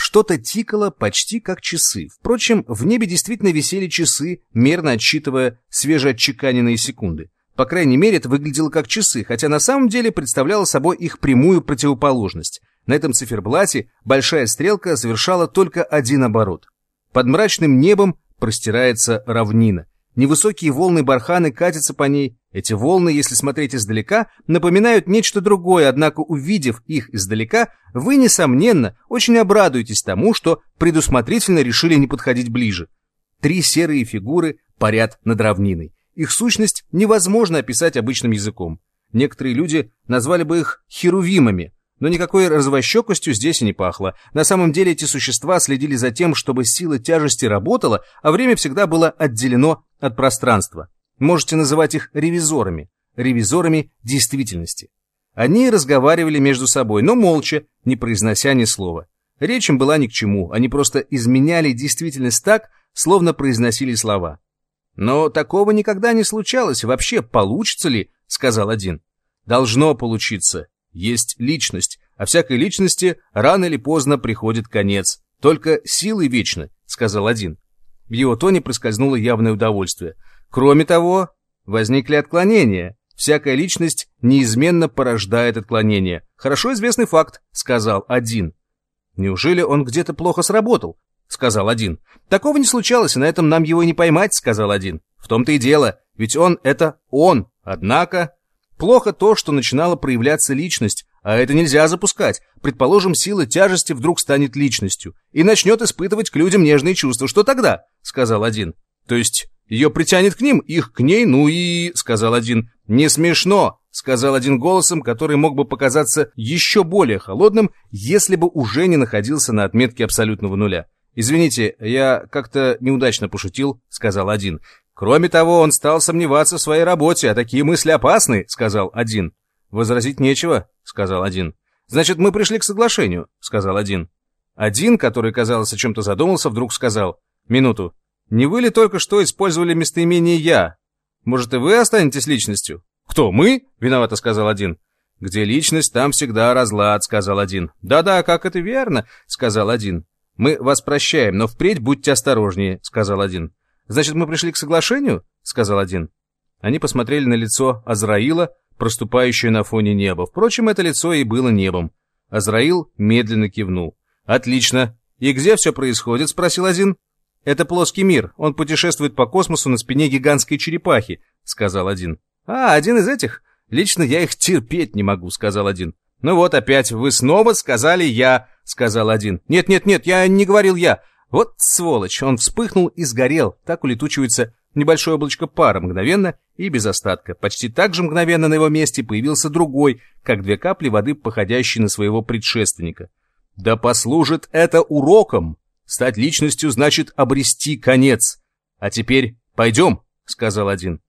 Что-то тикало почти как часы. Впрочем, в небе действительно висели часы, мерно отсчитывая свежеотчеканенные секунды. По крайней мере, это выглядело как часы, хотя на самом деле представляло собой их прямую противоположность. На этом циферблате большая стрелка совершала только один оборот. Под мрачным небом простирается равнина. Невысокие волны барханы катятся по ней. Эти волны, если смотреть издалека, напоминают нечто другое, однако, увидев их издалека, вы, несомненно, очень обрадуетесь тому, что предусмотрительно решили не подходить ближе. 3 серые фигуры парят над равниной. Их сущность невозможно описать обычным языком. Некоторые люди назвали бы их херувимами, но никакой развощекостью здесь и не пахло. На самом деле эти существа следили за тем, чтобы сила тяжести работала, а время всегда было отделено от пространства. Можете называть их ревизорами действительности. Они разговаривали между собой, но молча, не произнося ни слова. Речь им была ни к чему, они просто изменяли действительность так, словно произносили слова. «Но такого никогда не случалось, вообще получится ли?» — сказал один. «Должно получиться. Есть личность, а всякой личности рано или поздно приходит конец. Только силы вечны», — сказал один. В его тоне проскользнуло явное удовольствие. «Кроме того, возникли отклонения. Всякая личность неизменно порождает отклонения. Хорошо известный факт», — сказал один. «Неужели он где-то плохо сработал?» — сказал один. «Такого не случалось, и на этом нам его и не поймать», — сказал один. «В том-то и дело, ведь он — это он. Однако плохо то, что начинала проявляться личность, а это нельзя запускать. Предположим, сила тяжести вдруг станет личностью и начнет испытывать к людям нежные чувства. Что тогда?» — сказал один. «То есть ее притянет к ним, их к ней, ну и...» — сказал один. «Не смешно», — сказал один голосом, который мог бы показаться еще более холодным, если бы уже не находился на отметке абсолютного нуля. «Извините, я как-то неудачно пошутил», — сказал один. «Кроме того, он стал сомневаться в своей работе, а такие мысли опасны», — сказал один. «Возразить нечего», — сказал один. «Значит, мы пришли к соглашению», — сказал один. Один, который, казалось, о чем-то задумался, вдруг сказал: «Минуту, не вы ли только что использовали местоимение «я»? Может, и вы останетесь личностью?» «Кто, мы?» — виновато сказал один. «Где личность, там всегда разлад», — сказал один. «Да-да, как это верно», — сказал один. «Мы вас прощаем, но впредь будьте осторожнее», — сказал один. «Значит, мы пришли к соглашению?» — сказал один. Они посмотрели на лицо Азраила, проступающее на фоне неба. Впрочем, это лицо и было небом. Азраил медленно кивнул. «Отлично. И где все происходит?» — спросил один. «Это плоский мир. Он путешествует по космосу на спине гигантской черепахи», — сказал один. «А, один из этих? Лично я их терпеть не могу», — сказал один. «Ну вот опять вы снова сказали «я», — сказал один. «Нет, я не говорил «я». Вот сволочь, он вспыхнул и сгорел. Так улетучивается небольшое облачко пара мгновенно и без остатка. Почти так же мгновенно на его месте появился другой, как 2 капли воды, походящий на своего предшественника. Да послужит это уроком. Стать личностью значит обрести конец. А теперь пойдем», — сказал один.